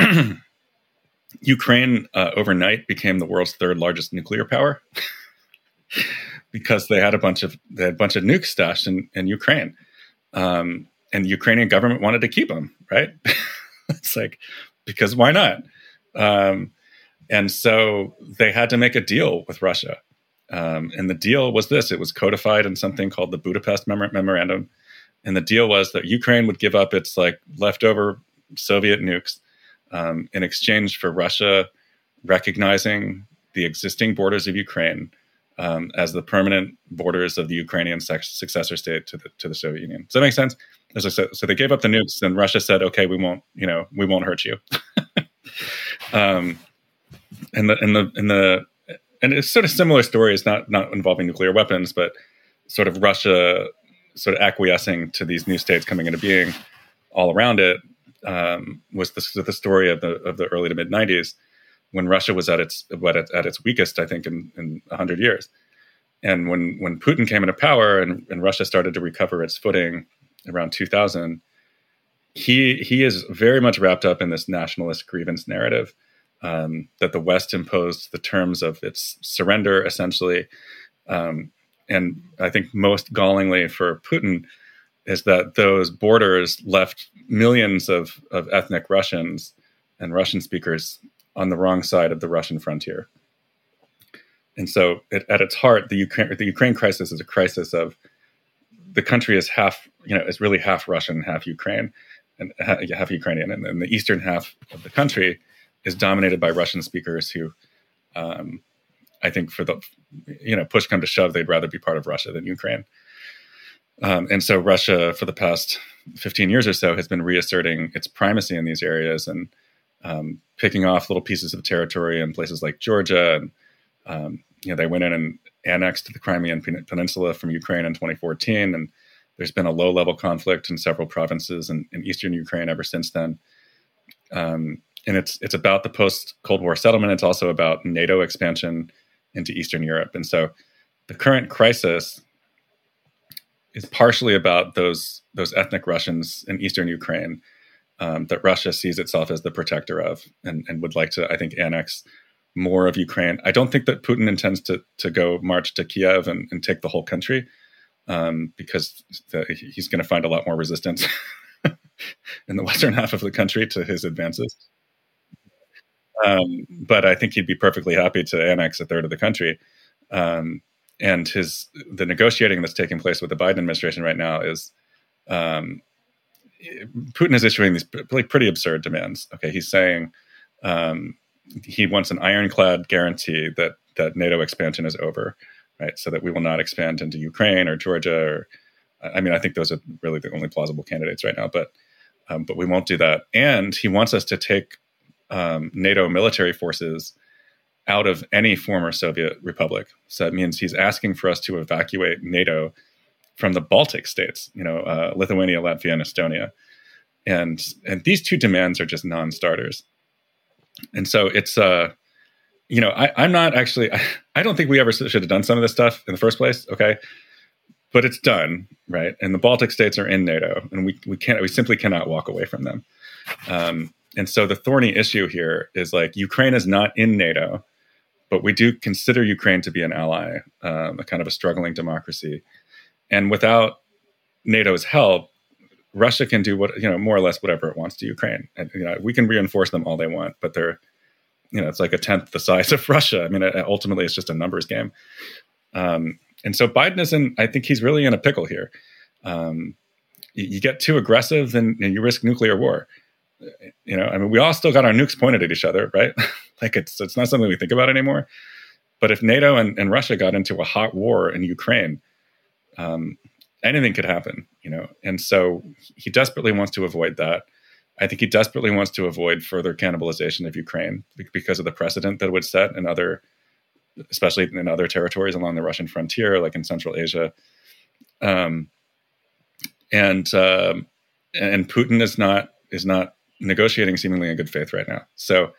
Ukraine uh, overnight became the world's third largest nuclear power because they had a bunch of they had a bunch of nukes stashed in, in Ukraine. Um, And the Ukrainian government wanted to keep them, right? It's like, because why not? Um, and so they had to make a deal with Russia. Um, and the deal was this. It was codified in something called the Budapest Mem- Memorandum. And the deal was that Ukraine would give up its like leftover Soviet nukes um, in exchange for Russia recognizing the existing borders of Ukraine um, as the permanent borders of the Ukrainian successor state to the, to the Soviet Union. Does that make sense? As I said, so they gave up the nukes, and Russia said, "Okay, we won't, you know, we won't hurt you." um, and the and the and the and it's sort of similar stories, not not involving nuclear weapons, but sort of Russia sort of acquiescing to these new states coming into being all around it um, was the, the story of the of the early to mid nineties when Russia was at its what at, at its weakest, I think, in in a hundred years. And when when Putin came into power and, and Russia started to recover its footing around two thousand, he he is very much wrapped up in this nationalist grievance narrative um, that the West imposed the terms of its surrender, essentially. Um, and I think most gallingly for Putin is that those borders left millions of, of ethnic Russians and Russian speakers on the wrong side of the Russian frontier. And so it, at its heart, the Ukraine, the Ukraine crisis is a crisis of the country is half, you know, it's really half Russian, half Ukraine, and half Ukrainian, and, and the eastern half of the country is dominated by Russian speakers who, um, I think, for the, you know, push come to shove, they'd rather be part of Russia than Ukraine. Um, and so Russia, for the past fifteen years or so, has been reasserting its primacy in these areas and um, picking off little pieces of territory in places like Georgia. And um, you know, they went in and annexed the Crimean Peninsula from Ukraine in twenty fourteen, and there's been a low-level conflict in several provinces in, in eastern Ukraine ever since then. Um, and it's it's about the post-Cold War settlement. It's also about NATO expansion into Eastern Europe. And so the current crisis is partially about those those ethnic Russians in Eastern Ukraine um, that Russia sees itself as the protector of and, and would like to, I think, annex more of Ukraine. I don't think that Putin intends to to go march to Kiev and, and take the whole country um, because the, he's going to find a lot more resistance in the western half of the country to his advances. Um, but I think he'd be perfectly happy to annex a third of the country. Um, and his the negotiating that's taking place with the Biden administration right now is um, Putin is issuing these pretty, pretty absurd demands. Okay, he's saying um, he wants an ironclad guarantee that that NATO expansion is over, right? So that we will not expand into Ukraine or Georgia. Or I mean, I think those are really the only plausible candidates right now. But um, but we won't do that. And he wants us to take um, NATO military forces out of any former Soviet republic. So that means he's asking for us to evacuate NATO from the Baltic states, you know, uh, Lithuania, Latvia, and Estonia. And and these two demands are just non-starters. And so it's, uh, you know, I, I'm not actually, I, I don't think we ever should have done some of this stuff in the first place, okay? But it's done, right? And the Baltic states are in NATO, and we we can't, we simply cannot walk away from them. Um, and so the thorny issue here is like Ukraine is not in NATO, but we do consider Ukraine to be an ally, um, a kind of a struggling democracy. And without NATO's help, Russia can do what, you know, more or less whatever it wants to Ukraine. And, you know, we can reinforce them all they want, but they're, you know, it's like a tenth the size of Russia. I mean, ultimately it's just a numbers game. Um, and so Biden is in, I think he's really in a pickle here. Um, you, you get too aggressive, then you risk nuclear war. You know, I mean, we all still got our nukes pointed at each other, right? Like it's, it's not something we think about anymore. But if NATO and, and Russia got into a hot war in Ukraine, um, anything could happen, you know? And so he desperately wants to avoid that. I think he desperately wants to avoid further cannibalization of Ukraine because of the precedent that it would set in other, especially in other territories along the Russian frontier, like in Central Asia. Um, and um, and Putin is not is not negotiating seemingly in good faith right now. So,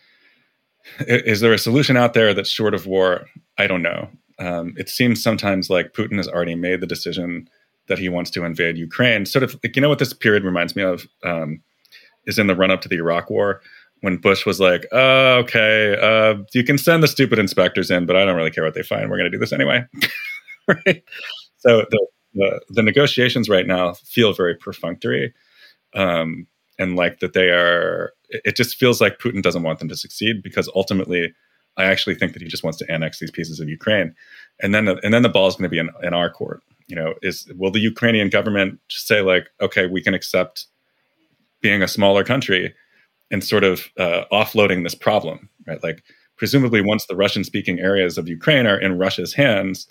is there a solution out there that's short of war? I don't know. Um, it seems sometimes like Putin has already made the decision that he wants to invade Ukraine. Sort of, like, you know what this period reminds me of um, is in the run up to the Iraq War, when Bush was like, oh, okay, uh, you can send the stupid inspectors in, but I don't really care what they find. We're going to do this anyway. Right? So the, the the negotiations right now feel very perfunctory. Um, and like that they are, it just feels like Putin doesn't want them to succeed, because ultimately I actually think that he just wants to annex these pieces of Ukraine. And then the, and then the ball is going to be in, in our court. You know, is will the Ukrainian government just say like, okay, we can accept being a smaller country and sort of uh, offloading this problem, right? Like presumably once the Russian speaking areas of Ukraine are in Russia's hands,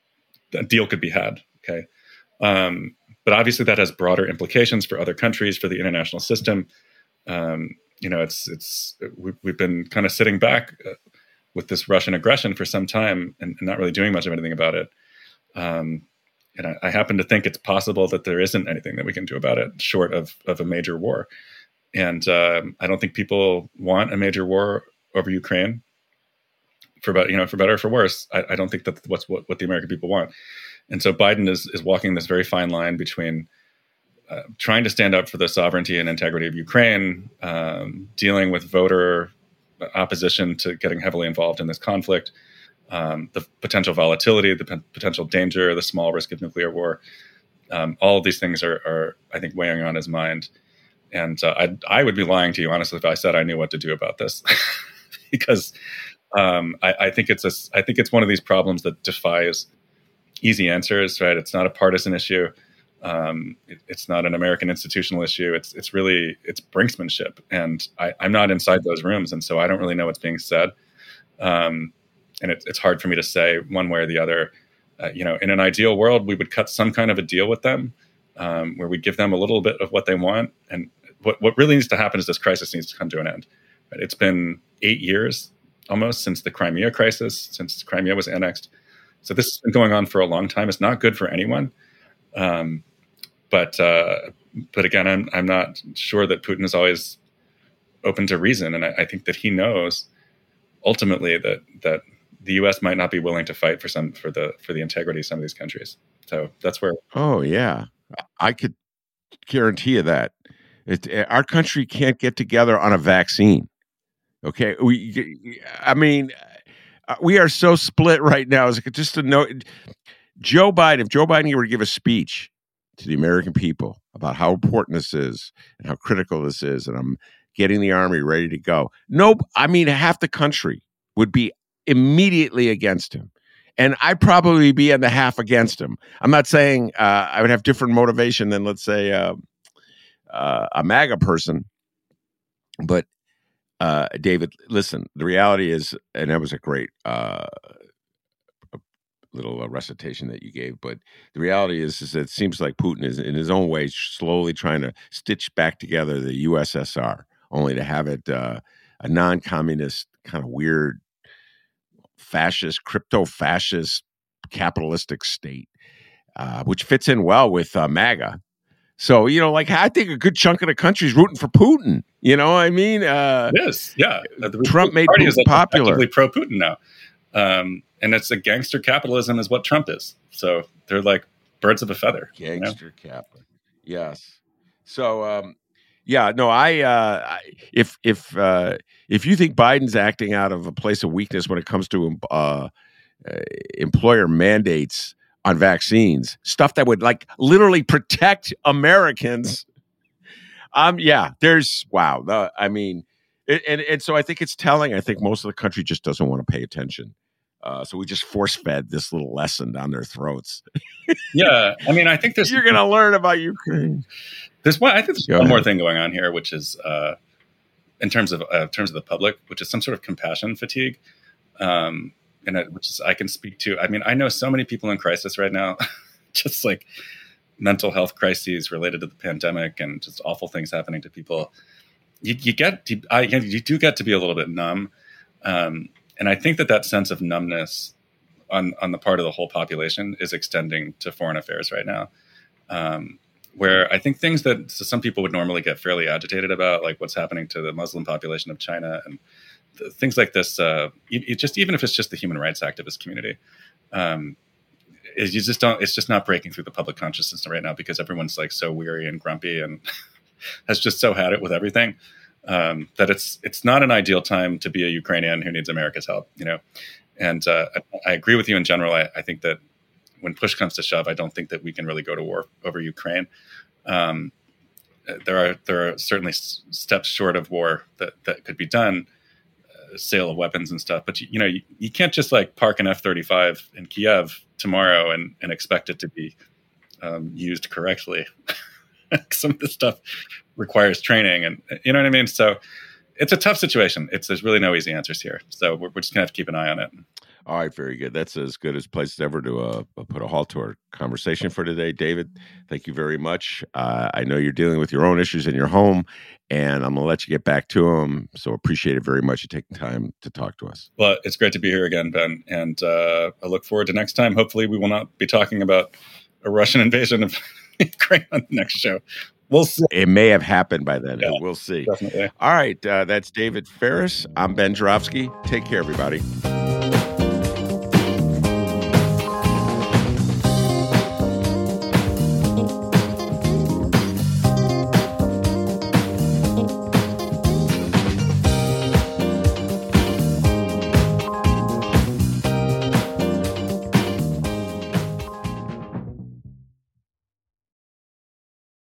a deal could be had. Okay. Um, but obviously that has broader implications for other countries, for the international system. Um, you know, it's, it's, we, we've been kind of sitting back uh, with this Russian aggression for some time and, and not really doing much of anything about it. Um, and I, I happen to think it's possible that there isn't anything that we can do about it short of, of a major war. And um, I don't think people want a major war over Ukraine, for better, you know, for better or for worse. I, I don't think that's what's what, what the American people want. And so Biden is is walking this very fine line between uh, trying to stand up for the sovereignty and integrity of Ukraine, um, dealing with voter opposition to getting heavily involved in this conflict, um, the potential volatility, the p- potential danger, the small risk of nuclear war. Um, all of these things are, are, I think, weighing on his mind. And uh, I, I would be lying to you, honestly, if I said I knew what to do about this, because um, I, I think it's a, I think it's one of these problems that defies easy answers. Right? It's not a partisan issue. Um, it, it's not an American institutional issue. It's it's really it's brinksmanship, and I, I'm not inside those rooms, and so I don't really know what's being said. Um, and it, it's hard for me to say one way or the other. Uh, you know, in an ideal world, we would cut some kind of a deal with them, um, where we give them a little bit of what they want. And what what really needs to happen is this crisis needs to come to an end. Right? It's been eight years almost since the Crimea crisis, since Crimea was annexed. So this has been going on for a long time. It's not good for anyone. Um, but uh, but again, I'm I'm not sure that Putin is always open to reason, and I, I think that he knows ultimately that that the U S might not be willing to fight for some for the for the integrity of some of these countries. So that's where. Oh yeah, I could guarantee you that it, our country can't get together on a vaccine. Okay, we. I mean, we are so split right now. It's just a note. Joe Biden, if Joe Biden were to give a speech to the American people about how important this is and how critical this is, and I'm getting the army ready to go. No, I mean, half the country would be immediately against him. And I'd probably be on the half against him. I'm not saying uh, I would have different motivation than, let's say, uh, uh, a MAGA person. But, uh, David, listen, the reality is, and that was a great uh, little uh, recitation that you gave, but the reality is, is that it seems like Putin is, in his own way, slowly trying to stitch back together the U S S R, only to have it uh, a non-communist, kind of weird, fascist, crypto-fascist, capitalistic state, uh, which fits in well with uh, MAGA. So, you know, like, I think a good chunk of the country is rooting for Putin. You know what I mean? Uh, yes, yeah. The Trump made Putin is popular. Actively pro-Putin now. Um, and it's a gangster capitalism is what Trump is. So they're like birds of a feather. Gangster you know? Capital. Yes. So, um, yeah, no, I, uh, I if, if, uh, if you think Biden's acting out of a place of weakness when it comes to uh, uh, employer mandates on vaccines, stuff that would like literally protect Americans. Um, yeah, there's wow. The, I mean, it, and and so I think it's telling. I think most of the country just doesn't want to pay attention. Uh, so we just force fed this little lesson down their throats. Yeah, I mean, I think there's you're going to learn about Ukraine. There's one. I think there's Go one ahead. more thing going on here, which is uh, in terms of uh, in terms of the public, which is some sort of compassion fatigue, um, and it, which is I can speak to. I mean, I know so many people in crisis right now, just like mental health crises related to the pandemic and just awful things happening to people. You, you get, you, I, you do get to be a little bit numb, um, and I think that that sense of numbness on on the part of the whole population is extending to foreign affairs right now. Um, where I think things that some people would normally get fairly agitated about, like what's happening to the Muslim population of China and th- things like this, uh, it, it just even if it's just the human rights activist community, um, it, you just don't. It's just not breaking through the public consciousness right now because everyone's like so weary and grumpy and has just so had it with everything um, that it's it's not an ideal time to be a Ukrainian who needs America's help, you know. And uh, I, I agree with you in general. I, I think that when push comes to shove, I don't think that we can really go to war over Ukraine. Um, there are there are certainly s- steps short of war that, that could be done, uh, sale of weapons and stuff. But you, you know, you, you can't just like park an F thirty-five in Kiev tomorrow and, and expect it to be um, used correctly. Some of this stuff requires training, and you know what I mean. So it's a tough situation. It's there's really no easy answers here. So we're, we're just gonna have to keep an eye on it. All right, very good. That's as good as place as ever to uh, put a halt to our conversation for today. David, thank you very much. Uh, I know you're dealing with your own issues in your home, and I'm going to let you get back to them. So appreciate it very much you taking time to talk to us. Well, it's great to be here again, Ben. And uh, I look forward to next time. Hopefully we will not be talking about a Russian invasion of Ukraine on the next show. We'll see. It may have happened by then. Yeah, we'll see. Definitely. All right. Uh, that's David Ferris. I'm Ben Joravsky. Take care, everybody.